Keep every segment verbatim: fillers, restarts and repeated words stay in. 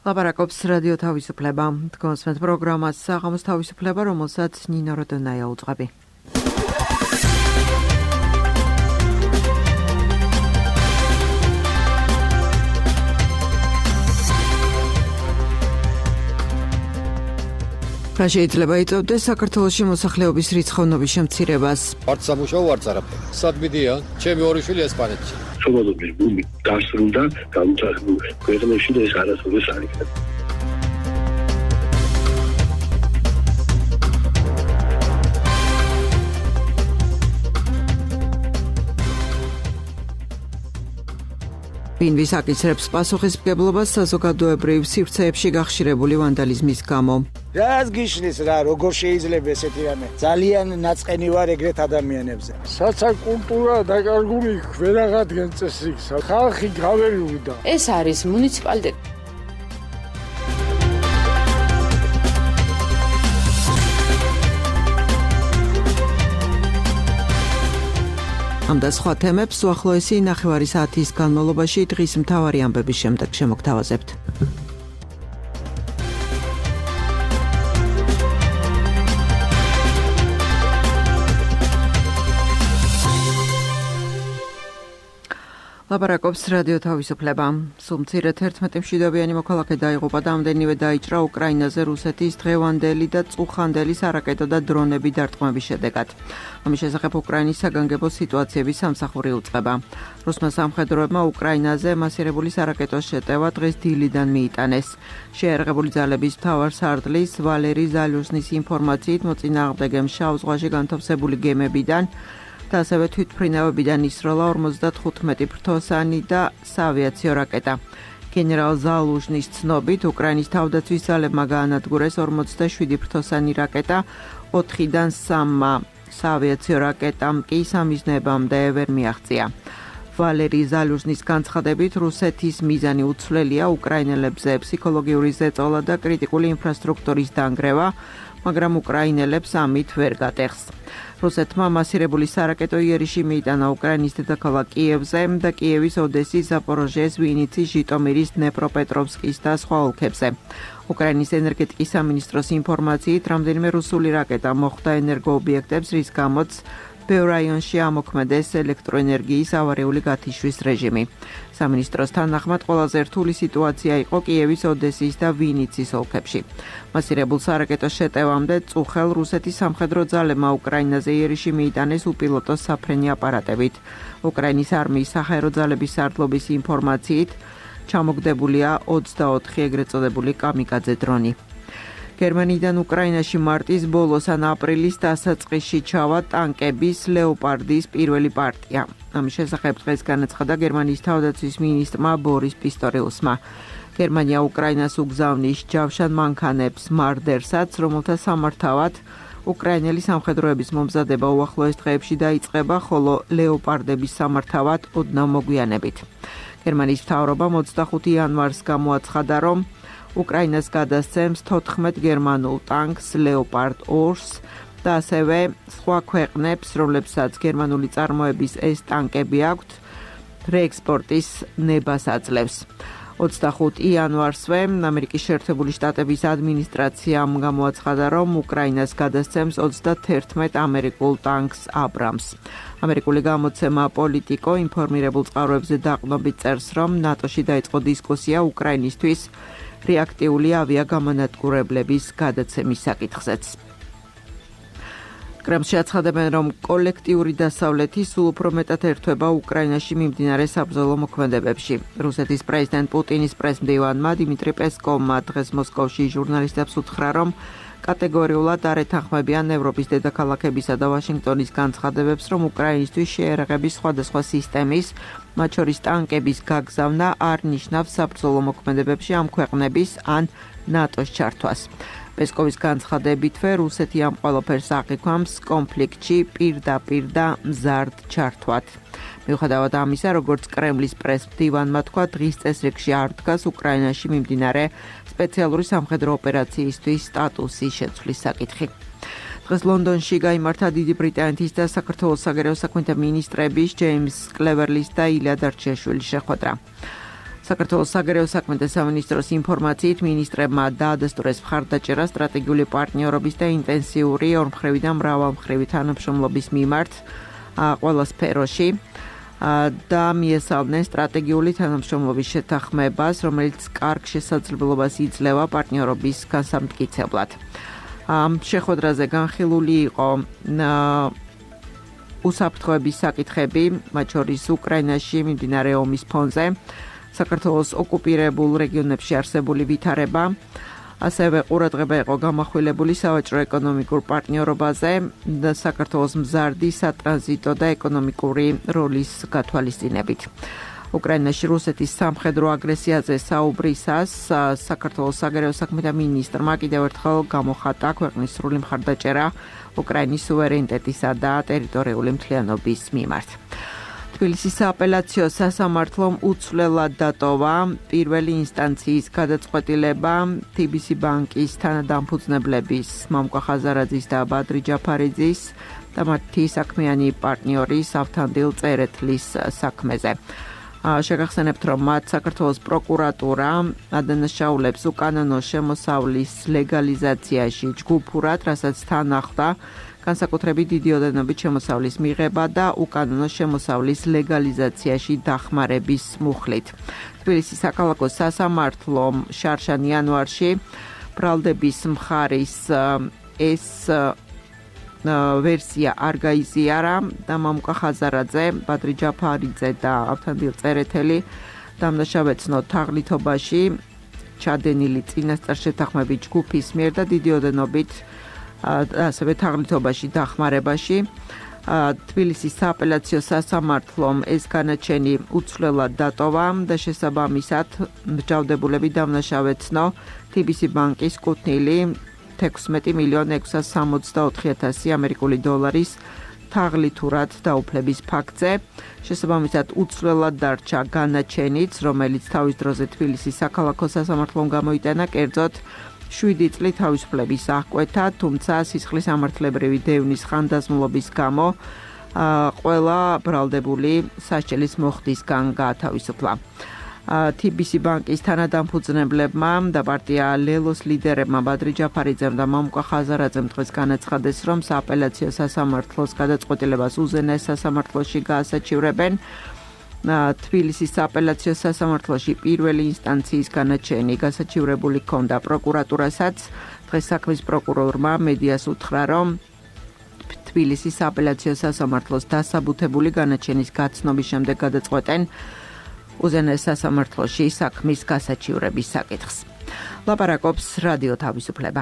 ლაპარაკობს რადიო თავისუფლება. თქვენს პროგრამას საღამოს თავისუფლება, რომელსაც ნინო როდონაია უძღვები. რა შეიძლება იწვევდეს საქართველოში მოსახლეობის რიცხოვნობის შემცირებას? არც სამუშაო, არც არაფერი. სადმიდია, ჩემი ორი შვილი ესპანეთში. სოფლობის ბუმი დასრულდა, განვითარებული ქვეყნებში და ეს არასოდეს არ იქნება. ვინ ვისაკისრებს პასუხისმგებლობას საზოგადოებრივ სივრცეებში გახშირებული ვანდალიზმის გამო? რას გიშლის რა, როგორ შეიძლება ესეთი რამე? ძალიან ნაწყენი ვარ ეგრეთ ადამიანებზე. საცაკულტურა დაკარგული ვერაღადგენ წესრიგს. ხალხი გაველუდა. ეს არის მუნიციპალიტეტი. ამ და სხვა თემებს უახლოესი ნახევარი საათის განმავლობაში დღის მთავარი ამბების შემდეგ შემოგთავაზებთ. ლაპარაკობს რადიო თავისუფლება. სულ მცირედ ერთმეტი მშვიდობიანი მოქალაქე დაიღუპა და ამდენივე დაიჭრა უკრაინაზე რუსეთის დღევანდელი და წუხანდელი სარაკეტო და დრონები დარტყმების შედეგად. ამის შესახებ უკრაინის საგანგებო სიტუაციების სამსახური უწყება. რუსმა სამხედროებმა უკრაინაზე მასირებული სარაკეტოს შეტევა დღეს დილიდან მიიტანეს. შეიარაღებული ძალების მთავარ სარდლის ვალერი ზალიუსნის ინფორმაციით მოწინააღმდეგემ შავ ზღვაში განთავსებული გემებიდან და ასევე თვითმფრინავებიდან ისროლა ორმოცდათხუთმეტი ფრთოსანი და საავიაციო რაკეტა. გენერალ ზალუჟნის ცნობით, უკრაინის თავდაცვის ძალებმა გაანადგურეს ორმოცდაშვიდი ფრთოსანი რაკეტა, ოთხიდან სამმა საავიაციო რაკეტამ კი სამიზნეებამდე ვერ მიაღწია. ვალერი ზალუჟნის განცხადებით, რუსეთის მიზანი უცვლელია უკრაინელებზე ფსიქოლოგიური ზეწოლა და კრიტიკული ინფრასტრუქტურის დანგრევა, მაგრამ უკრაინელებს ამით ვერ გატეხს. რუსეთმა მასირებული სარაკეტო იერიში მიიტანა უკრაინის დედაქალაქ კიევზე და კიევის, ოდესის, ზაპოროჟიეს, ვინიცის, ჟიტომირის, დნეპროპეტროვსკის და სხვა ოლქებზე. უკრაინის ენერგეტიკის სამინისტროს ინფორმაციით, რამდენიმე რუსული რაკეტა მოხვდა ენერგოობიექტებს, რის გამოც ბევრ რაიონში ამოქმედეს ელექტროენერგიის ავარიული გათიშვის რეჟიმი. სამინისტროს თანახმად ყველაზე რთული სიტუაცია იყო კიევის, ოდესის და ვინიცის ოლქებში. მასირებულ სარაკეტოს შეტევამდე წუხელ რუსეთის სამხედრო ძალებმა უკრაინაზე იერიში მიიტანეს უპილოტო საფრენი აპარატებით. უკრაინის არმიის საჰაერო ძალების სარდლობის ინფორმაციით, ჩამოგდებულია ოცდაოთხი ეგრეთ წოდებული კამიკაძე დრონი. გერმანიიდან უკრაინაში მარტის ბოლოს ან აპრილის დასაწყისში ჩავა ტანკების ლეოპარდის პირველი პარტია. ამის შესახებ დღეს განაცხადა გერმანიის თავდაცვის მინისტრმა ბორის პისტორიუსმა. გერმანია უკრაინას უგზავნის ჯავშან მანქანებს მარდერსაც, რომელთა სამართავად უკრაინელი სამხედროების მომზადება უახლოეს დღეებში დაიწყება, ხოლო ლეოპარდების სამართავად ოდნავ მოგვიანებით. გერმანიის მთავრობამ ოცდახუთი იანვარს გამოაცხადა, რომ უკრაინას გადასცემს თოთხმეტ გერმანულ ტანკს ლეოპარდ ორს და ასევე სხვა ქვეყნებს, რომლებსაც გერმანული წარმოების ეს ტანკები აქვთ, რეექსპორტის ნებას აძლევს. ოცდახუთი იანვარსვე ამერიკის შეერთებული შტატების ადმინისტრაციამ გამოაცხადა, რომ უკრაინას გადასცემს ოცდათერთმეტ ამერიკულ ტანკს აბრამს. ამერიკული გამოცემა პოლიტიკო ინფორმირებულ წყაროებზე დაყრდნობით წერს, რომ ნატოში დაიწყო დისკუსია უკრაინისთვის რეაქტიული ავიაგამონადგურებლების გადაცემის საკითხზეც. კრემლში აცხადებენ, რომ კოლექტიური დასავლეთი სულ უფრო მეტად ერთვება უკრაინაში მიმდინარე საბრძოლო მოქმედებებში. რუსეთის პრეზიდენტ პუტინის პრესმდივანმა დიმიტრი პესკოვმა დღეს მოსკოვში ჟურნალისტებს უთხრა, რომ კატეგორიულად არ ეთანხმებიან ევროპის დედაქალაქებისა და ვაშინგტონის განცხადებებს, რომ უკრაინისთვის შეიარაღების სხვადასხვა სისტემის, მათ შორის ტანკების გაგზავნა არ ნიშნავს საბრძოლო მოქმედებებში ამ ქვეყნების ან ნატოს ჩართვას. პესკოვის განცხადებითვე რუსეთი ამ ყველაფერს აღიქვამს კონფლიქტში პირდაპირ და მზარდ ჩართვად. მიუხედავად ამისა, როგორც კრემლის პრესმდივანმა თქვა, დღის წესრიგში არ დგას უკრაინაში მიმდინარე სპეციალური სამხედრო ოპერაციისთვის სტატუსის შეცვლის საკითხი. დღეს ლონდონში გაიმართა დიდი ბრიტანეთის და საქართველოს საგარეო საქმეთა მინისტრების ჯეიმს კლევერლის და ილია დარჩიაშვილის შეხვედრა. საქართველოს საგარეო საქმეთა სამინისტროს ინფორმაციით მინისტრებმა დაადასტურეს მხარდაჭერა სტრატეგიული პარტნიორობის და ინტენსიური ორმხრივი და მრავალმხრივი თანამშრომლობის მიმართ ყველა სფეროში და მიესალმნენ სტრატეგიული თანამშრომლობის შეთანხმებას, რომელიც კარგ შესაძლებლობას იძლევა პარტნიორობის განსამტკიცებლად. ამ შეხვედრაზე განხილული იყო უსაფრთხოების საკითხები, მათ შორის უკრაინაში მიმდინარე ომის ფონზე, საქართველოს ოკუპირებულ რეგიონებში არსებული ვითარება, ასევე ყურადღება იყო გამახვილებული სავაჭრო ეკონომიკურ პარტნიორობაზე და საქართველოს მზარდი სატრანზიტო და ეკონომიკური როლის გათვალისწინებით. უკრაინაში რუსეთის სამხედრო აგრესიაზე საუბრისას საქართველოს საგარეო საქმეთა მინისტრმა კიდევ ერთხელ გამოხატა ქვეყნის სრული მხარდაჭერა უკრაინის სუვერენიტეტისა და ტერიტორიული მთლიანობის მიმართ. თბილისის სააპელაციო სასამართლომ უცვლელად დატოვა პირველი ინსტანციის გადაწყვეტილება თი ბი სი ბანკის თანადამფუძნებლების მამუკა ხაზარაძის და ბადრი ჯაფარიძის და მათი საქმიანი პარტნიორის ავთანდილ წერეთლის საქმეზე. შეგახსენებთ, რომ მათ საქართველოს პროკურატურა ადანაშაულებს უკანონო შემოსავლის ლეგალიზაციაში ჯგუფურად, რასაც თან ახლდა განსაკუთრებით დიდი ოდენობით შემოსავლის მიღება და უკანონო შემოსავლის ლეგალიზაციაში დახმარების მუხლით. თბილისის საქალაქო სასამართლომ შარშან იანვარში ბრალდების მხარის ეს ვერსია არ გაიზიარა და მამუკა ხაზარაძე, ბადრი ჯაფარიძე და ავთანდილ წერეთელი დამნაშავეცნო თაღლითობაში ჩადენილი წინასწარ შეთანხმებით ჯგუფის მიერ და დიდი ოდენობით ასევე თაღლითობაში დახმარებაში. თბილისის სააპელაციო სასამართლომ ეს განაჩენი უცვლელად დატოვა და შესაბამისად მსჯავრდებულები დამნაშავეცნო თი ბი სი ბანკის კუთვნილი თექვსმეტი მილიონი ექვსას სამოცდაოთხი ათასი ამერიკული დოლარის თაღლითურად დაუფლების ფაქტზე. შესაბამისად უცვლელად დარჩა განაჩენიც, რომელიც თავის დროზე თბილისის საქალაქო სასამართლომ გამოიტანა, კერძოდ შვიდი წლით თავისუფლების აღკვეთა, თუმცა სისხლის ამართლებრივი დევნის ხანდაზმულობის გამო ყველა ბრალდებული სასჯელის მოხდისგან გაათავისუფლა. თი ბი სი ბანკის თანადამფუძნებლებმა და პარტია ლელოს ლიდერებმა ბადრი ჯაფარიძემ და მამუკა ხაზარაძემ დღეს განაცხადეს, რომ სააპელაციო სასამართლოს გადაწყვეტილებას უზენაეს სასამართლოში გაასაჩივრებენ. თბილისის სააპელაციო სასამართლოში პირველი ინსტანციის განაჩენი გასაჩივრებული ჰქონდა პროკურატურასაც. დღეს საქმის პროკურორმა მედიას უთხრა, რომ თბილისის სააპელაციო სასამართლოს დასაბუთებული განაჩენის გაცნობის შემდეგ გადაწყვეტენ უზენაეს სასამართლოში საქმის გასაჩივრების საკითხს. ლაპარაკობს რადიო თავისუფლება.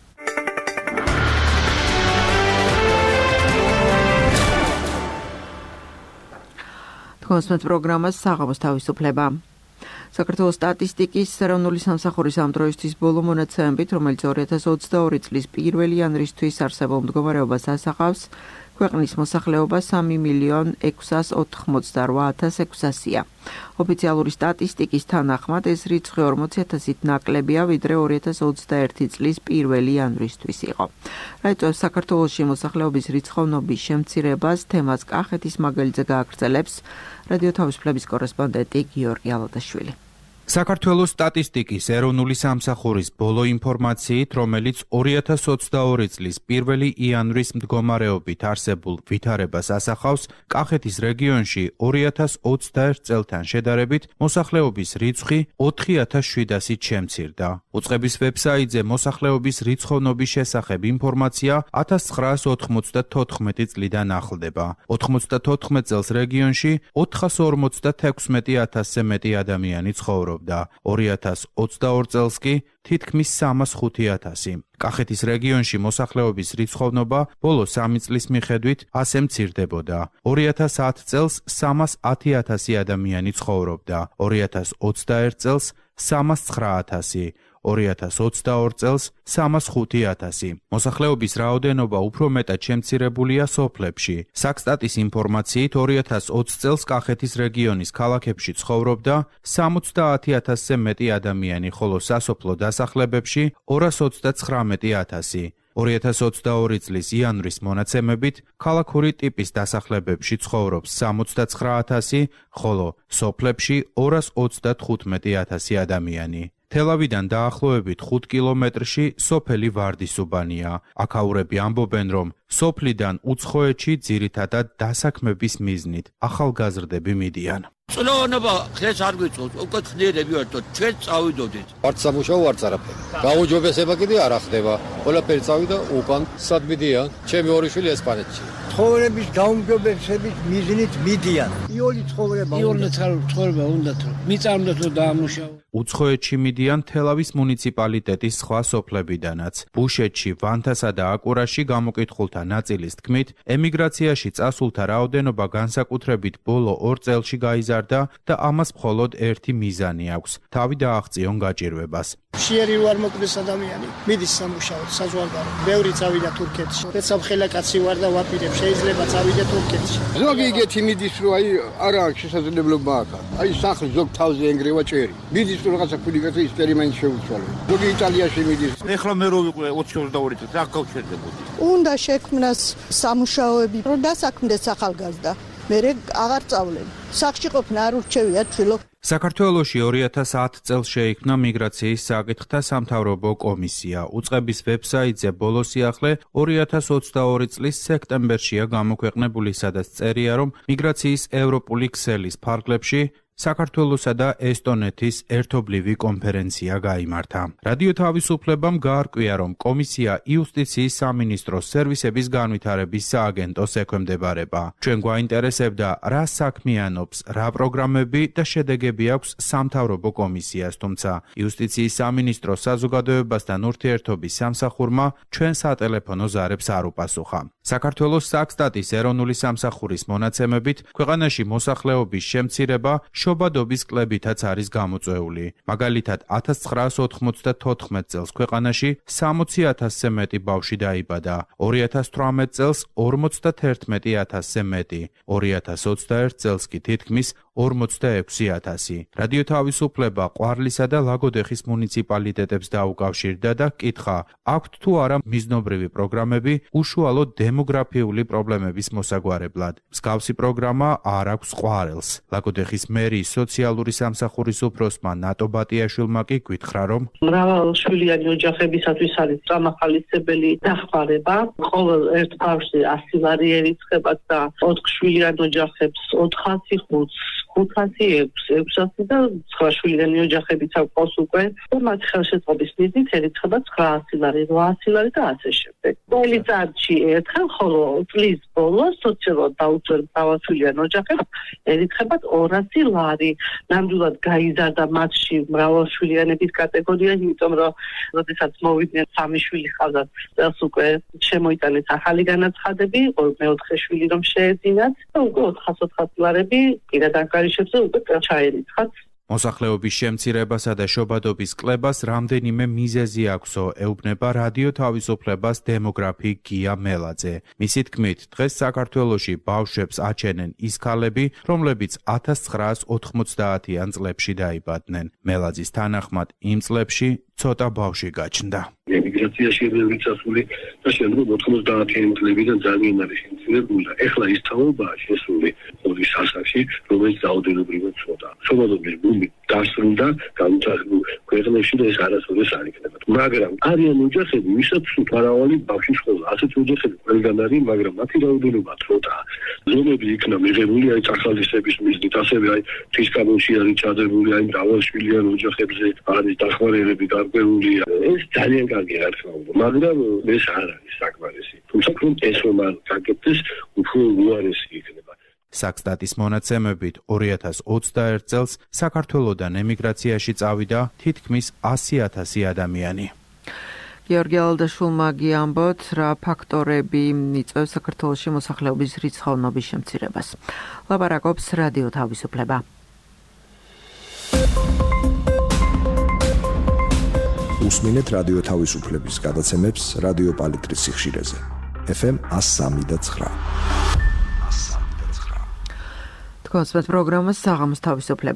კონსმეთ პროგრამას საღამოს თავისუფლება. საქართველოს სტატისტიკის ეროვნული სამსახურის ამ დროისთვის ბოლო მონაცემებით, რომელიც ორი ათას ოცდაორი წლის პირველი იანვრისთვის არსებულ მდგომარეობას ასახავს, ქვეყნის მოსახლეობა სამი მილიონ ექვსას ოთხმოცდარვა ათას ექვსასია. ოფიციალური სტატისტიკის თანახმად ეს რიცხვი ორმოცი ათასით ნაკლებია, ვიდრე ორი ათას ოცდაერთი წლის პირველი იანვრისთვის იყო. რა იწვევს საქართველოში მოსახლეობის რიცხოვნობის შემცირებას, თემას კახეთის მაგალითზე გააგრძელებს რადიო თავისუფლების კორესპონდენტი გიორგი ალადაშვილი. საქართველოს სტატისტიკის ეროვნული სამსახურის ბოლო ინფორმაციით, რომელიც ორი ათას ოცდაორი წლის პირველი იანვრის მდგომარეობით არსებულ ვითარებას ასახავს, კახეთის რეგიონში ორი ათას ოცდაერთ წელთან შედარებით მოსახლეობის რიცხვი ოთხი ათას შვიდასით შემცირდა. უწყების ვებსაიტზე მოსახლეობის რიცხოვნობის შესახებ ინფორმაცია ათას ცხრაას ოთხმოცდათოთხმეტი წლიდან ახლდება. ოთხმოცდათოთხმეტ წელს რეგიონში ოთხას ორმოცდათექვსმეტი ათასზე მეტი ადამიანი ცხოვრობს. ორი ათას ოცდაორ წელს კი თითქმის სამას ხუთი ათასი. კახეთის რეგიონში მოსახლეობის რიცხოვნობა ბოლო სამი წლის მიხედვით ასე მცირდებოდა. ორი ათას ათ წელს სამას ათი ათასი ადამიანი ცხოვრობდა. ორი ათას ოცდაერთ წელს სამას ცხრა ათასი. ორი ათას ოცდაორ წელს სამას ხუთი ათასი. მოსახლეობის რაოდენობა უფრო მეტად შემცირებულია სოფლებში. საქსტატის ინფორმაციით ორი ათას ოცდაათ წელს კახეთის რეგიონის ქალაქებში ცხოვრობდა სამოცდაათი ათასზე მეტი ადამიანი, ხოლო სასოფლო დასახლებებში ორას ოცდაცხრამეტი ათასი. ორი ათას ოცდაორი წლის იანვრის მონაცემებით ქალაქური ტიპის დასახლებებში ცხოვრობს სამოცდაცხრა ათასი, ხოლო სოფლებში ორას ოცდათხუთმეტი ათასი ადამიანი. თელავიდან დაახლოებით ხუთ კილომეტრში სოფელი ვარდისუბანია. აქაურები ამბობენ, რომ სოფლიდან უცხოეთში ძირითადად დასაქმების მიზნით ახალგაზრდები მიდიან. წლოვანობა ხეს არ გვიწევს, უკვე ხნიერები ვართ, ჩვენ წავიდოდით. არც სამუშაო, არც არაფერი. გაუჯობესება კიდე არ ახდება. ყველაფერი წავიდა უკან, სად მიდიან? ჩემი ორი შვილი ესპანეთში. ცხოვრების გაუმჯობესების მიზნით მიდიან. იოლი ცხოვრება. იოლი ცხოვრება უნდა თუ მიწამდათ რომ დაამუშავო. უცხოეთში მიდიან თელავის მუნიციპალიტეტის სხვა სოფლებიდანაც. ბუშეთში, ვანთასა და აკურაში გამოკითხულთა ნაწილის თქმით, ემიგრაციაში წასულთა რაოდენობა განსაკუთრებით ბოლო ორ წელში გაიზარდა და ამას მხოლოდ ერთი მიზანი აქვს: თავი დააღწიონ გაჭირვებას. შეერი ვარ მოკლეს ადამიანი, მიდის სამუშაოდ, საზღვარგარეთ. ბევრი წავიდა თურქეთში. მეცამ ხელა კაცი ვარ და ვაპირებ, შეიძლება წავიდე თურქეთში. ზოგი იგეთი მიდის, რომ აი არა აქვს შესაძლებლობა აქ. აი სახლი ზოგ თავზე ენგრევა ჭერი. მიდის რომ რაღაცა ფულიკაზე ექსპერიმენტი შეუცვალო. ზოგი იტალიაში მიდის. ეხლა მე რო ვიყო ოცი ოცდაორი წელს, რა გავჩერდებოდი? უნდა შექმნას სამუშაოები, რომ დასაქმდეს ახალგაზრდა. მე აღარ წავლენ. სახლში ყოფნა არ ურჩევია თვილო. საქართველოში ორი ათას ათ წელს შეიქმნა მიგრაციის საკითხთა სამთავრობო კომისია. უწყების ვებსაიტზე ბოლო სიახლე ორი ათას ოცდაორი წლის სექტემბერშია გამოქვეყნებული, სადაც წერია, რომ მიგრაციის ევროპული ქსელის ფარგლებში საქართველოსა და ესტონეთის ერთობლივი კონფერენცია გაიმართა. რადიო თავისუფლებამ გაარკვია, რომ კომისია იუსტიციის სამინისტროს სერვისების განვითარების სააგენტოს ექვემდებარება. ჩვენ გვაინტერესებდა, რა საქმიანობს, რა პროგრამები და შედეგები აქვს სამთავრობო კომისიას, თუმცა იუსტიციის სამინისტროს საზოგადოებასთან ურთიერთობის სამსახურმა ჩვენ სატელეფონო ზარებს არ უპასუხა. საქართველოს საქსტატის ეროვნული სამსახურის მონაცემებით, ქვეყანაში მოსახლეობის შემცირება შობადობის კლებითაც არის გამოწვეული. მაგალითად, ათას ცხრაას ოთხმოცდათოთხმეტ წელს ქვეყანაში სამოცი ათასზე მეტი ბავშვი დაიბადა, ორი ათას თვრამეტ წელს ორმოცდათერთმეტი ათასზე მეტი, ორი ათას ოცდაერთ წელს კი თითქმის ორმოცდაექვსი ათასი. რადიო თავისუფლება ყვარლისა და ლაგოდეხის მუნიციპალიტეტებს დაუკავშირდა და კითხა, აქვთ თუ არა მიზნობრივი პროგრამები უშუალოდ დემოგრაფიული პრობლემების მოსაგვარებლად. მსგავსი პროგრამა არ აქვს ყვარელს. ლაგოდეხის მერიის სოციალური სამსახურის უფროსმა ნატო ბატიაშვილმა კი გითხრა, რომ მრავალშვილიანი ოჯახებისათვის არის წამახალისებელი დახმარება. ყოველ ერთ ბავშვზე ასი ლარი ერიცხება და ოთხშვილიან ოჯახებს ოთხასი, ხუთს, ხუთასი, ექვსს, ექვსასი და ცხრაშვილიანი ოჯახებიც აქვს უკვე. მათ ხელშეწყობის მიზნით ერიცხება ცხრაასი ლარი, რვაასი ლარი და ასე შემდეგ. წელიწადში ერთხელ, ხოლო წლის ბოლოს სოციალურად დაუცველ მრავალშვილიან ოჯახებს ერიცხებათ ორასი ლარი. ნამდვილად გაიზარდა მათში მრავალშვილიანების კატეგორია, იმიტომ რომ როდესაც მოვიდნენ სამი შვილი ჰყავდათ, წელს უკვე შემოიტანეს ახალი განაცხადები, მეოთხე შვილი რომ შეეძინათ და უკვე ოთხას ოთხასი ლარები პირად ანგარიშებზე უკვე ჩაერიცხათ. მოსახლეობის შემცირებასა და შობადობის კლებას რამდენიმე მიზეზი აქვსო, ეუბნება რადიო თავისუფლებას დემოგრაფი გია მელაძე. მისი თქმით, დღეს საქართველოში ბავშვებს აჩენენ ის ქალები, რომლებიც ათას ცხრაას ოთხმოცდაათიან წლებში დაიბადნენ. მელაძის თანახმად, იმ წლებში ცოტა ბავშვი გაჩნდა. ემიგრაციაში ბევრი წასული და შემდგომ ოთხმოცდაათიან წლებიდან ძალიან არის შემცირებული და ეხლა ის თაობაა შესული ორი სასახში, რომელიც რაოდენობრივად ცოტა. შობადობის ბუმი დასრულდა განვითარებულ ქვეყნებში და ეს არასოდეს არ იქნება. მაგრამ არიან ოჯახები, ვისაც მრავალი ბავშვი ჰყავს, ასეთ ოჯახები ყველგან არის, მაგრამ მათი რაოდენობა ცოტაა. ზომები იქნა მიღებული აი წახალისების მიზნით, ასევე აი თვის კაბინში არის ჩადებული აი მრავალშვილიან ოჯახებზე არის დახმარებები გარკვეულია. ეს ძალიან კარგი არ ხდება, მაგრამ ეს არ არის საკმარისი. თუმცა ეს რომ არ გაკეთდეს, უფრო უარესი იქნება. საქსტატის მონაცემებით ორი ათას ოცდაერთ წელს საქართველოდან ემიგრაციაში წავიდა თითქმის ასი ათასი ადამიანი. გიორგი ალდაშვილმა გიამბოთ, რა ფაქტორები იწვევს საქართველოში მოსახლეობის რიცხოვნობის შემცირებას. ლაპარაკობს რადიო თავისუფლება. უსმინეთ რადიო თავისუფლების გადაცემებს რადიო პალიტრის სიხშირეზე. ეფ ემ ას სამი და ცხრა. თქვენს პროგრამას საღამოს თავისუფლება.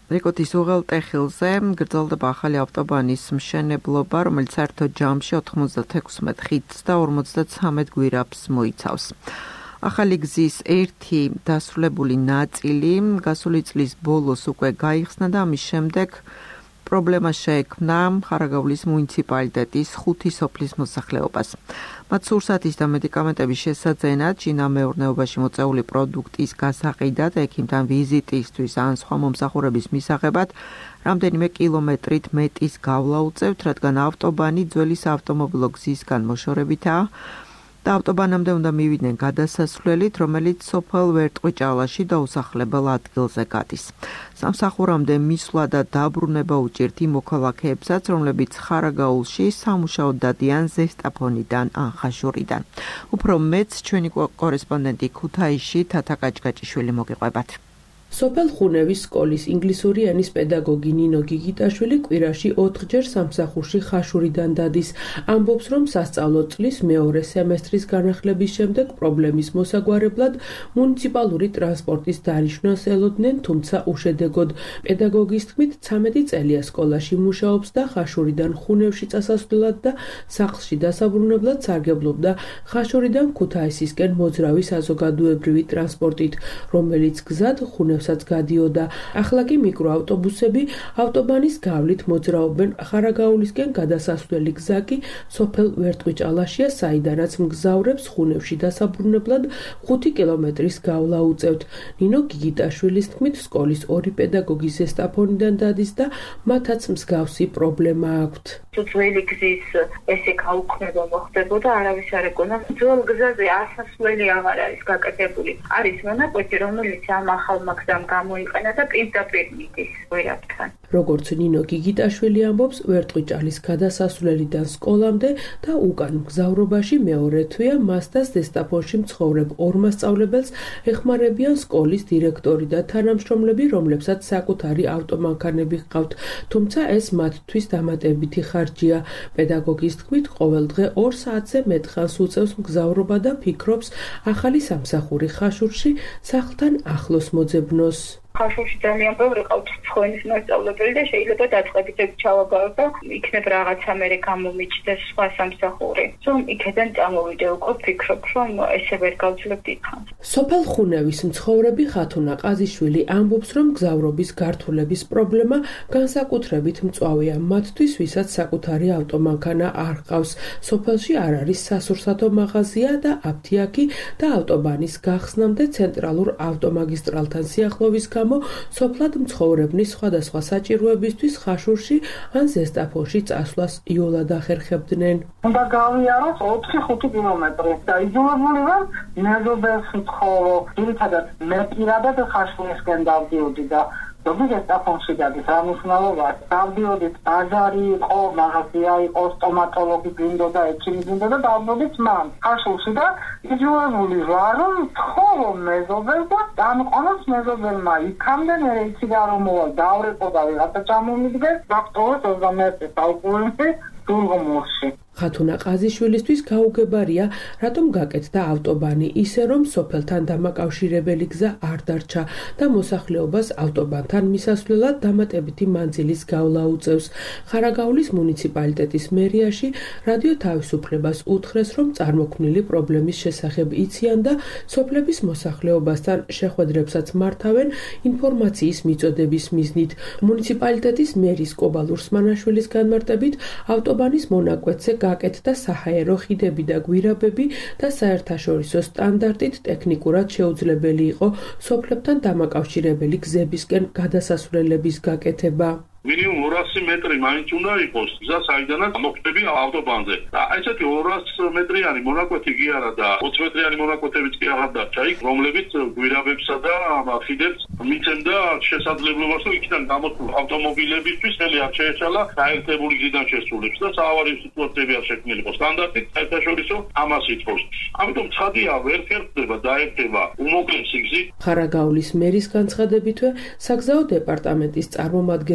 რიკოტის უღელტეხილზე გრძელდება ახალი ავტობანის მშენებლობა, რომელიც საერთო ჯამში ოთხმოცდათექვსმეტ ხიდს და ორმოცდაცამეტ გვირაბს მოიცავს. ახალი გზის ერთი დასრულებული ნაწილი გასული წლის ბოლოს უკვე გაიხსნა და ამის შემდეგ პრობლემა შეექმნა ხარაგაულის მუნიციპალიტეტის ხუთი სოფლის მოსახლეობას. მათ სურსათის და მედიკამენტების შესაძენად, შინამეურნეობაში მოწეული პროდუქტის გასაყიდად, ექიმთან ვიზიტისთვის ან სხვა მომსახურების მისაღებად რამდენიმე კილომეტრით მეტის გავლა უწევთ, რადგან ავტობანი ძველი საავტომობილო გზისგან მოშორებითაა და ავტობანამდე უნდა მივიდნენ გადასასვლელით, რომელიც სოფელ ვერტყვიჭალაში დაუსახლებელ ადგილზე გადის. სამსახურამდე მისვლა და დაბრუნება უჭირთ იმ მოქალაქეებსაც, რომლებიც ხარაგაულში სამუშაოდ დადიან ზესტაფონიდან ან ხაშურიდან. უფრო მეც ჩვენი კორესპონდენტი ქუთაისში თათა კაჭკაჭიშვილი მოგიყვებათ. სოფელ ხუნევის სკოლის ინგლისური ენის პედაგოგი ნინო გიგიტაშვილი კვირაში ოთხჯერ სამსახურში ხაშურიდან დადის. ამბობს, რომ სასწავლო წლის მეორე სემესტრის განახლების შემდეგ პრობლემის მოსაგვარებლად მუნიციპალური ტრანსპორტის დანიშვნას ელოდნენ, თუმცა უშედეგოდ. პედაგოგის თქმით, ცამეტი წელია სკოლაში მუშაობს და ხაშურიდან ხუნევში წასასვლელად და სახლში დასაბრუნებლად სარგებლობდა ხაშურიდან ქუთაისისკენ მოძრავი საზოგადოებრივი ტრანსპორტით, რომელიც გზად ხუნევ საც გადიოდა. ახლა კი მიკროავტობუსები ავტობანის გავლით მოძრაობენ ხარაგაულისკენ გადასასვლელი გზა კი სოფელ ვერტყვიჭალაშია, საიდანაც მგზავრებს ხუნევში დასაბრუნებლად ხუთი კილომეტრის გავლა უწევთ. ნინო გიგიტაშვილის თქმით, სკოლის ორი პედაგოგი ზესტაფონიდან დადის და მათაც მსგავსი პრობლემა აქვთ. ძველი გზის ესე გაუქმება მოხდებოდა, არავის არ ეკონა. ძველ გზაზე ასასვლელი აღარ არის გაკეთებული. არის მონაკვეთი, რომელიც ამ ახალ მაგდამ გამოიყენა და პირდაპირ მიდის ვერაფერთან. როგორც ნინო გიგიტაშვილი ამბობს, ვერტყვიჭალის გადასასვლელიდან სკოლამდე და უკან მგზავრობაში მეორე თვეა მას და ზესტაფონში მცხოვრებ ორ მასწავლებელს ეხმარებიან სკოლის დირექტორი და თანამშრომლები, რომლებსაც საკუთარი ავტომანქანები ჰყავთ, თუმცა ეს მათთვის დამატებითი ხარჯია. პედაგოგის თქმით, ყოველ დღე ორ საათზე მეტ ხანს უწევს მგზავრობა და ფიქრობს ახალი სამსახური ხაშურში სახლთან ახლოს მოძებნოს. ხაშურში ძალიან ბევრი ყავთ ცხენის მასწავლებელი და შეიძლება დაწყებით ეგ ჩავაგავებ და იქნებ რაღაცა მერე გამომიჩნდეს სხვა სამსახური. რომ იქიდან წამოვიდე უკვე ფიქრობ, რომ ესე ვერ გავძლებ დიდხანს. სოფელ ხუნევის მცხოვრები ხათუნა ყაზიშვილი ამბობს, რომ გზავრობის გართულების პრობლემა განსაკუთრებით მწვავეა მათთვის, ვისაც საკუთარი ავტომანქანა არ ჰყავს. სოფელში არ არის სასურსათო მაღაზია და აფთიაქი და ავტობანის გახსნამდე ცენტრალურ ავტომაგისტრალთან სიახლოვის გამო სოფლად მცხოვრებნის სხვადასხვა საჭიროებისთვის ხაშურში ან ზესტაფონში წასვლას იოლად ახერხებდნენ. უნდა გავიაროთ ოთხი ხუთი კილომეტრი და იძულებული ვარ მეზობელს ვთხოვო, ძირითადად მე პირადად ხაშურისკენ დავდიოდი და ზესტაფონში დადის რა მნიშვნელობა. დავდიოდით ბაზარი იყო, მაღაზია იყო, სტომატოლოგი გინდოდა, ექიმი გინდოდა, დავდიოდით მან ხაშურში და იძულებული ვარ რომ ვთხოვო მეზობელს და დამყონოს მეზობელმა იქამდე მე იქიდან რომ მოვალ დავრეკო და ვიღაცა ჩამომიდგეს დოქტორს ოცდამეერთე საუკუნეში დულღმოში. ხათუნა ყაზიშვილისთვის გაუგებარია, რატომ გაკეთდა ავტობანი ისე, რომ სოფელთან დამაკავშირებელი გზა არ დარჩა და მოსახლეობას ავტობანთან მისასვლელად დამატებითი მანძილის გავლა უწევს. ხარაგაულის მუნიციპალიტეტის მერიაში რადიო თავისუფლებას უთხრეს, რომ წარმოქმნილი პრობლემის შესახებ იციან და სოფლების მოსახლეობასთან შეხვედრებსაც მართავენ ინფორმაციის მიწოდების მიზნით. მუნიციპალიტეტის მერის კობალ ურსმანაშვილის განმარტებით, ავტობანის მონაკვეთზე გაკეთდა საჰაერო ხიდები და გვირაბები და საერთაშორისო სტანდარტით ტექნიკურად შეუძლებელი იყო სოფლებთან დამაკავშირებელი გზებისკენ გადასასვლელების გაკეთება. მინიმუმ ორასი მეტრი მაინც უნდა იყოს გზა, საიდანაც მოხვდები ავტობანზე. და ესეთი ორასი მეტრიანი მონაკვეთი კი არა და ოცი მეტრიანი მონაკვეთებიც კი აღარ დარჩა იქ, რომლებიც გვირაბებსა და ხიდებს მიცემდა შესაძლებლობას, რომ იქიდან გამოსულ ავტომობილებისთვის ხელი არ შეეცალა გაერთებული გზიდან შესულებს და საავარიო სიტუაციები არ შექმნილიყო. სტანდარტით საერთაშორისო ამას ითხოვს. ამიტომ ცხადია, ვერ ხერხდება დაერთება უმოკლესი გზით. ხარაგაულის მერის განცხადებითვე საგზაო დეპარტამენტის წარმომადგენლებთან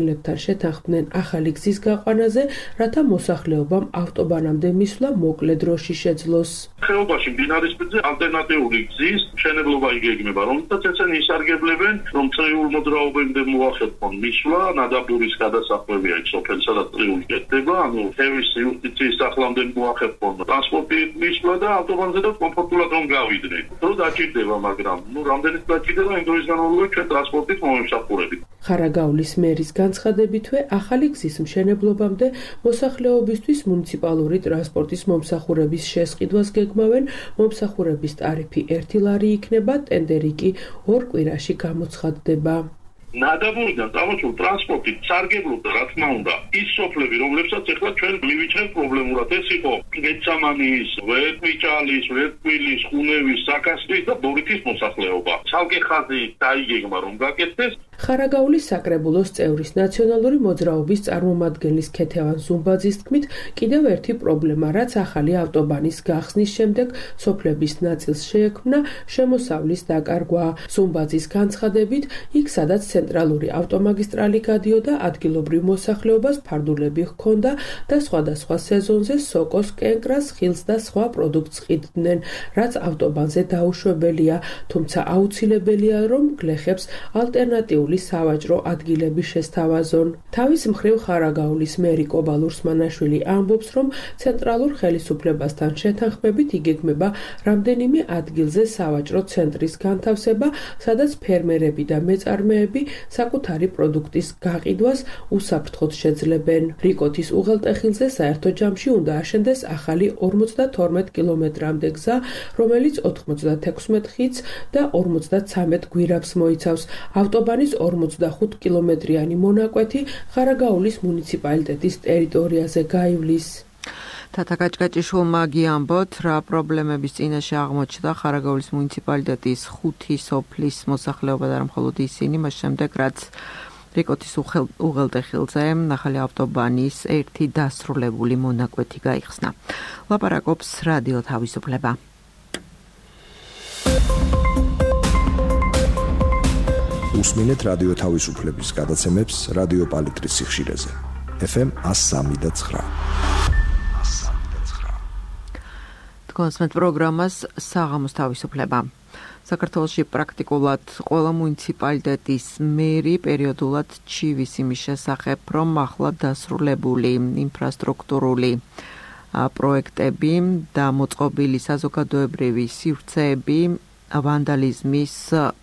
შეთანხმდნენ ახალი გზის გაყვანაზე, რათა მოსახლეობამ ავტობანამდე მისვლა მოკლე დროში შეძლოს. ხეობაში მდინარისპირზე ალტერნატიული გზის მშენებლობა იგეგმება, რომელსაც ესენი ისარგებლებენ, რომ წრიულ მოძრაობამდე მოახერხონ მისვლა, ნადაბურის გადასახვევია იქ სოფელსა და წრიული კეთდება, ანუ თევის იუსტიციის სახლამდე მოახერხონ ტრანსპორტი მისვლა და ავტობანზე და კომფორტულად რომ გავიდნენ. დრო დაჭირდება, მაგრამ ნუ რამდენიც დაჭირდება, იმ დროის განმავლობაში ჩვენ ტრანსპორტით მომიმსახურებით. ხარაგაულის მერის განცხადებითვე ახალი გზის მშენებლობამდე მოსახლეობისთვის მუნიციპალური ტრანსპორტის მომსახურების შესყიდვას გეგმავენ, მომსახურების ტარიფი ერთი ლარი იქნება, ტენდერი კი ორ კვირაში გამოცხადდება. ნადაბურიდან წამოსულ ტრანსპორტით სარგებლობდა, რა თქმა უნდა, ის სოფლები, რომლებსაც ახლა ჩვენ მივიჩნევთ პრობლემურად, ეს იყო გეცამანის, ვერტმიჭალის, ვერტკვილის, ხუნევის, საკასრის და ბორითის მოსახლეობა. ცალკე ხაზი დაიგეგმა, რომ გაკეთდეს. ხარაგაულის საკრებულოს წევრის ნაციონალური მოძრაობის წარმომადგენლის ქეთევან ზუმბაძის თქმით, კიდევ ერთი პრობლემა, რაც ახალი ავტობანის გახსნის შემდეგ სოფლების ნაწილს შეექმნა, შემოსავლის დაკარგვა. ზუმბაძის განცხადებით, იქ სადაც ცენტრალური ავტომაგისტრალი გადიოდა, ადგილობრივ მოსახლეობას ფარდულები ჰქონდა და სხვადასხვა სეზონზე სოკოს, კენკრას, ხილს და სხვა პროდუქტს ყიდდნენ, რაც ავტობანზე დაუშვებელია, თუმცა აუცილებელია, რომ გლეხებს ალტერნატიული სავაჭრო ადგილები შესთავაზონ. თავის მხრივ ხარაგაულის მერი კობალურ სმანაშვილი ამბობს, რომ ცენტრალურ ხელისუფლებასთან შეთანხმებით იგეგმება რამდენიმე ადგილზე სავაჭრო ცენტრის განთავსება, სადაც ფერმერები და მეწარმეები საკუთარი პროდუქტის გაყიდვას უსაფრთხოდ შეძლებენ. რიკოთის უღელტეხილზე საერთო ჯამში უნდა აშენდეს ახალი ორმოცდათორმეტ კილომეტრამდე გზა, რომელიც ოთხმოცდათექვსმეტ ხიდს და ორმოცდაცამეტ გვირაბს მოიცავს. ავტობანის ორმოცდახუთ კილომეტრიანი მონაკვეთი ხარაგაულის მუნიციპალიტეტის ტერიტორიაზე გაივლის. თათა გაჭგაჭიშვილმა გიამბოთ, რა პრობლემების წინაშე აღმოჩნდა ხარაგაულის მუნიციპალიტეტის ხუთი სოფლის მოსახლეობა და არა მხოლოდ ისინი, მას შემდეგ რაც რიკოთის უღელტეხილზე ახალი ავტობანის ერთი დასრულებული მონაკვეთი გაიხსნა. ლაპარაკობს რადიო თავისუფლება. უსმინეთ რადიო თავისუფლების გადაცემებს რადიო პალიტრის სიხშირეზე. ეფ ემ one oh three point nine. კონსმეთ პროგრამას საღამოს თავისუფლება. საქართველოში პრაქტიკულად ყველა მუნიციპალიტეტის მერი პერიოდულად ჩივის იმის შესახებ, რომ ახლა დასრულებული ინფრასტრუქტურული პროექტები და მოწყობილი საზოგადოებრივი სივრცეები ვანდალიზმის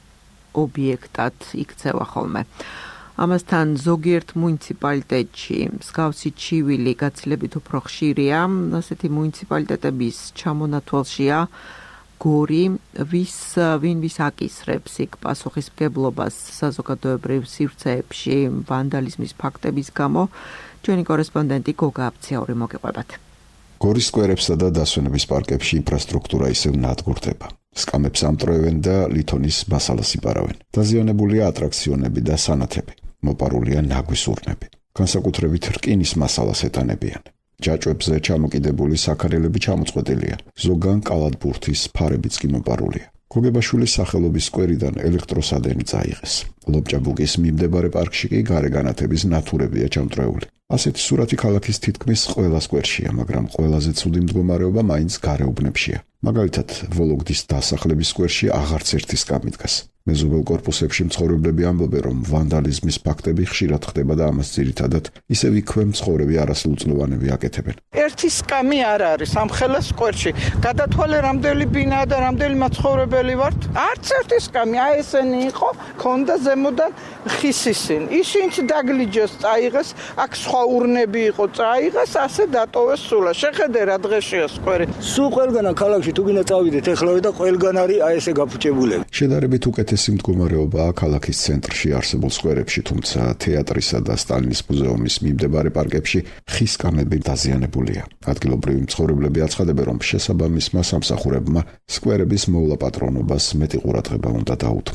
ობიექტად იქცევა ხოლმე. ამასთან ზოგიერთ მუნიციპალიტეტში მსგავსი ჩივილი გაცილებით უფრო ხშირია, ასეთი მუნიციპალიტეტების ჩამონათვალშია გორი, ვის ვინ ვის აკისრებს იქ პასუხისმგებლობას საზოგადოებრივ სივრცეებში ვანდალიზმის ფაქტების გამო. ჩვენი კორესპონდენტი გოგა აფციაური მოგიყვებათ. გორის სკვერებსა და დასვენების პარკებში ინფრასტრუქტურა ისევ ნადგურდება. სკამებს ამტრევენ და ლითონის მასალას იპარავენ. დაზიანებულია ატრაქციონები და სანათები. მოპარულია ნაგვის ურნები. განსაკუთრებით რკინის მასალას ეტანებიან. ჯაჭვებზე ჩამოკიდებული საქარელები ჩამოწყვეტილია. ზოგან კალათბურთის ფარებიც კი მოპარულია. გოგებაშვილის სახელობის სკვერიდან ელექტროსადენი წაიღეს. ლობჭაბუკის მიმდებარე პარკში კი გარე განათების ნათურებია ჩამწრეული. ასეთი სურათი ქალაქის თითქმის ყველა სკვერშია, მაგრამ ყველაზე ცუდი მდგომარეობა მაინც გარეუბნებშია. მაგალითად, ვოლოგდის დასახლების სკვერში აღარც ერთი სკამი დგას. მეზობელ კორპუსებში მცხოვრებლები ამბობენ, რომ ვანდალიზმის ფაქტები ხშირად ხდება და ამას ძირითადად ისევ იქვე მცხოვრები არასრულწლოვანები აკეთებენ. ერთი სკამი არ არის ამ ხელას სკვერში. გადათვალე რამდენი ბინაა და რამდენი მაცხოვრებელი ვართ? არც ერთი სკამი. აი ესენი იყო, ქონდა ზემოდან ხისისინ. ისინიც დაგლიჯეს, წაიღეს, აქ სხვა ურნები იყო, წაიღეს, ასე დატოვეს სულა. შეხედე რა დღეშია სკვერი. სულ ყველგანა ქალაქში თუ გინდა წავიდეთ ეხლავე და ყველგან არის აი ესე გაფუჭებულები. შედარებით უკეთესი მდგომარეობაა ქალაქის ცენტრში არსებულ სკვერებში, თუმცა თეატრისა და სტალინის მუზეუმის მიმდებარე პარკებში ხის კამები დაზიანებულია. ადგილობრივი მცხოვრებლები აცხადებენ, რომ შესაბამისმა სამსახურებმა სკვერების მოვლა პატრონობას მეტი ყურადღება უნდა დაუთმონ.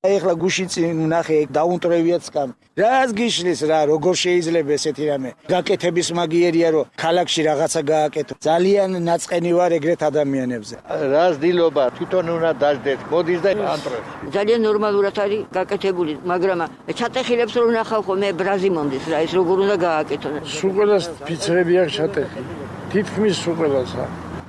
ეხლა გუშინ წინ ნახე დაუნტრევიათ სკამი. რას გიშლის რა, როგორ შეიძლება ესეთი რამე? გაკეთების მაგიერია რომ ქალაქში რაღაცა გააკეთო. ძალიან ნაწყენი ვარ ეგრეთ ადამიანებზე. რას დილობა, თვითონ უნდა დაждეთ. მოდის და ანტრებს. ძალიან ნორმალურად არის გაკეთებული, მაგრამ ჩატეხილებს რომ ნახავ ხო მე ბრაზიმონდის რა, ეს როგორ უნდა გააკეთონ. სულ ყველას ფიცრები აქვს ჩატეხილი. თითქმის სულ ყველასა.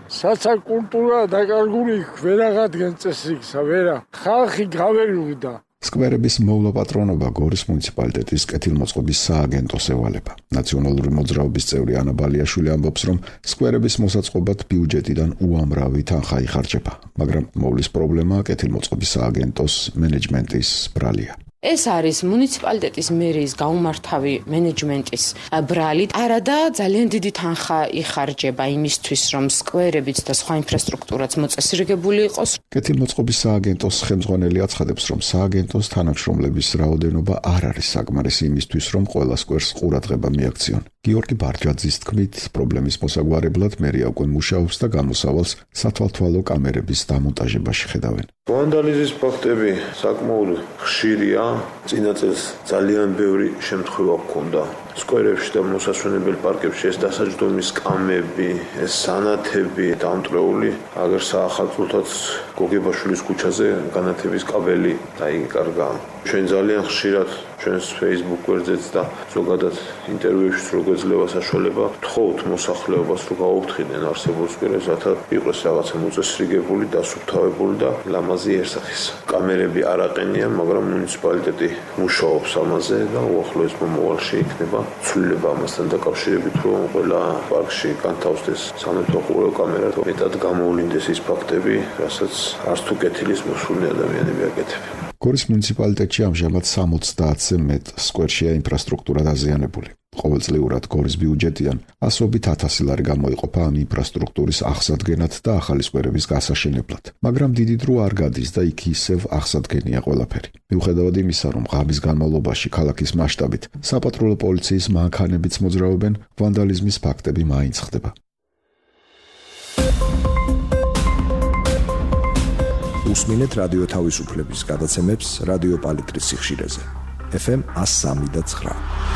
საცაკულტურა დაკარგული ვერაღადგენ წესრიგსა, ვერა. ხალხი გაველუდა. სკვერების მოვლა პატრონობა გორის მუნიციპალიტეტის კეთილმოწყობის სააგენტოს ევალება. ნაციონალური მოძრაობის წევრი ანა ბალიაშვილი ამბობს, რომ სკვერების მოსაწყობად ბიუჯეტიდან უამრავი თანხა იხარჯება, მაგრამ მოვლის პრობლემა კეთილმოწყობის სააგენტოს მენეჯმენტის ბრალია. ეს არის მუნიციპალიტეტის მერიის გაუმართავი მენეჯმენტის ბრალი. არადა ძალიან დიდი თანხა იხარჯება იმისთვის, რომ სკვერებიც და სხვა ინფრასტრუქტურაც მოწესრიგებული იყოს. კეთილმოწყობის სააგენტოს ხელმძღვანელი აცხადებს, რომ სააგენტოს თანამშრომლების რაოდენობა არ არის საკმარისი იმისთვის, რომ ყველა სკვერს ყურადღება მიაქციონ. გიორგი ბარჯაძის თქმით, პრობლემის მოსაგვარებლად მერია უკვე მუშაობს და გამოსავალს სათვალთვალო კამერების დამონტაჟებაში ხედავენ. ვანდალიზმის ფაქტები საკმაოდ ხშირია. წინა წელს ძალიან ბევრი შემთხვევა ჰქონდა. სკვერებში და მოსასვენებელ პარკებში ეს დასაჯდომის კამები, ეს სანათები დამტრეული, აგერ საახალწლოთაც გოგებაშვილის ქუჩაზე განათების კაბელი დაიკარგა. ჩვენ ძალიან ხშირად ჩვენს Facebook გვერდზეც და ზოგადად ინტერვიუებში რო გვეძლევა საშუალება, თხოვთ მოსახლეობას რომ გაუფრთხილდნენ არსებულ სკვერებს, რათა იყოს რაღაცა მოწესრიგებული, დასუფთავებული და ლამაზი ერსახის. კამერები არ აყენიან, მაგრამ მუნიციპალიტეტი მუშაობს ამაზე და უახლოეს მომავალში იქნება ცვლილება ამასთან დაკავშირებით, რომ ყველა პარკში განთავსდეს სამეთვალყურეო კამერა, მეტად გამოვლინდეს ის ფაქტები, რასაც არც თუ კეთილის მოსული ადამიანები აკეთებენ. გორის მუნიციპალიტეტში ამჟამად სამოცდაათზე მეტ სკვერშია ინფრასტრუქტურა დაზიანებული. ყოველწლიურად გორის ბიუჯეტიდან ასობით ათასი ლარი გამოიყოფა ამ ინფრასტრუქტურის აღსადგენად და ახალი სკვერების გასაშენებლად. მაგრამ დიდი დრო არ გადის და იქ ისევ აღსადგენია ყველაფერი. მიუხედავად იმისა, რომ ღამის განმავლობაში ქალაქის მასშტაბით საპატრულო პოლიციის მანქანებიც მოძრაობენ, ვანდალიზმის ფაქტები მაინც ხდება. უსმინეთ რადიო თავისუფლების გადაცემებს რადიო პალიტრის სიხშირეზე. ეფ ემ one oh three point nine.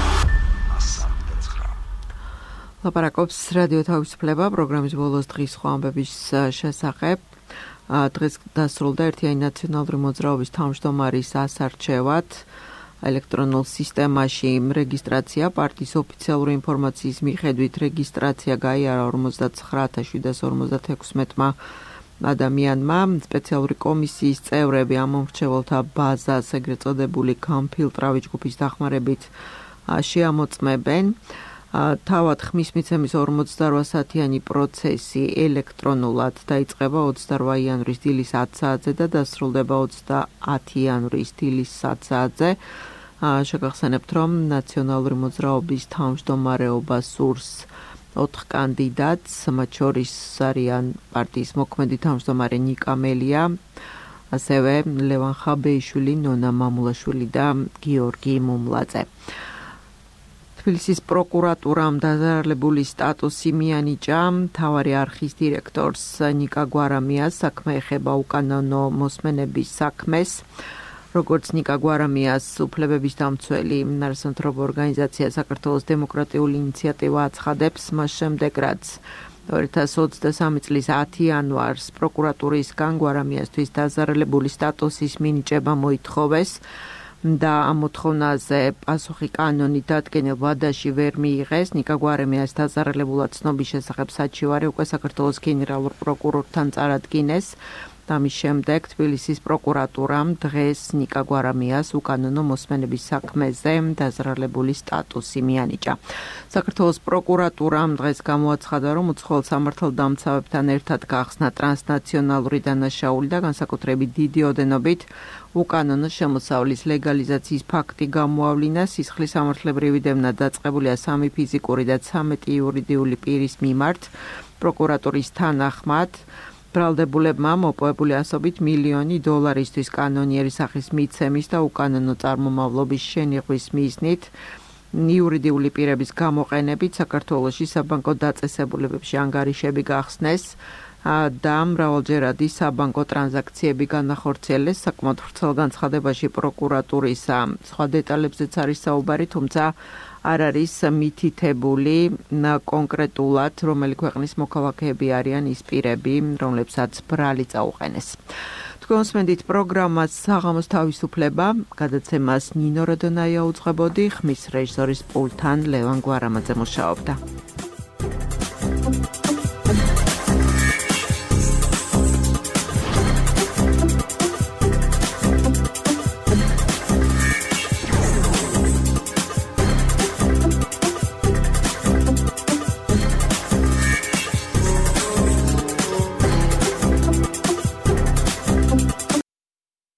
ლაპარაკობს რადიო თავისუფლება პროგრამის ბოლოს დღის სხვა ამბების შესახებ. დღეს დასრულდა ერთიანი ნაციონალური მოძრაობის თავმჯდომარის ასარჩევად. ელექტრონულ სისტემაში რეგისტრაცია პარტიის ოფიციალური ინფორმაციის მიხედვით რეგისტრაცია გაიარა ორმოცდათხრე ათას შვიდსათ ორმოცდათექვსმეტმა ადამიანმა. სპეციალური კომისიის წევრები ამომრჩეველთა ბაზას ეგრეთ წოდებული გამფილტრავი ჯგუფის დახმარებით შეამოწმებენ. თავად ხმის მიცემის ორმოცდარვა საათიანი პროცესი ელექტრონულად დაიწყება ოცდარვა იანვრის დილის ათ საათზე და დასრულდება ოცდაათი იანვრის დილის სათ საათზე. შეგახსენებთ, რომ ნაციონალური მოძრაობის თავმჯდომარეობა სურს ოთხ კანდიდატს, მათ შორის არიან პარტიის მოქმედი თავმჯდომარე ნიკა მელია, ასევე ლევან ხაბეიშვილი, ნონა მამულაშვილი და გიორგი მუმლაძე. თბილისის პროკურატურამ დაზარალებული სტატუსი მიანიჭა მთავარი არხის დირექტორს ნიკა გვარამიას. საქმე ეხება უკანონო მოსმენების საქმეს. როგორც ნიკა გვარამიას უფლებების დამცველი არასამთავრობო ორგანიზაცია საქართველოს დემოკრატიული ინიციატივა აცხადებს, მას შემდეგ რაც ორი ათას ოცდასამი წლის ათი იანვარს პროკურატურისგან გვარამიასთვის დაზარალებული სტატუსის მინიჭება მოითხოვეს და ამ მოთხოვნაზე პასუხი კანონით დადგენილ ვადაში ვერ მიიღეს. ნიკა გვარამიას დაზარალებულად ცნობის შესახებ საჩივარი უკვე საქართველოს გენერალურ პროკურორთან წარადგინეს. ამის შემდეგ თბილისის პროკურატურამ დღეს ნიკა გვარამიას უკანონო მოსმენების საქმეზე დაზარალებული სტატუსი მიანიჭა. საქართველოს პროკურატურამ დღეს გამოაცხადა, რომ უცხოელ სამართალდამცავებთან ერთად გახსნა ტრანსნაციონალური დანაშაული და განსაკუთრებით დიდი ოდენობით უკანონო შემოსავლის ლეგალიზაციის ფაქტი გამოავლინა. სისხლის სამართლებრივი დევნა დაწყებულია სამი ფიზიკური და ცამეტი იურიდიული პირის მიმართ. პროკურატურის თანახმად ბრალდებულებმა მოპოვებული ასობით მილიონი დოლარისთვის კანონიერი სახის მიცემის და უკანონო წარმომავლობის შენიღვის მიზნით იურიდიული პირების გამოყენებით საქართველოში საბანკო დაწესებულებებში ანგარიშები გახსნეს. და მრავალჯერადი საბანკო ტრანზაქციები განახორციელეს. საკმაოდ ვრცელ განცხადებაში პროკურატურის სხვა დეტალებზეც არის საუბარი, თუმცა არ არის მითითებული კონკრეტულად, რომელი ქვეყნის მოქალაქეები არიან ის პირები, რომლებსაც ბრალი წაუყენეს. თქვენ მოსმენთ პროგრამას საღამოს თავისუფლება, გადაცემას ნინო როდონაია უძღვებოდი, ხმის რეჟისორის პულტთან ლევან გვარამაძე მუშაობდა.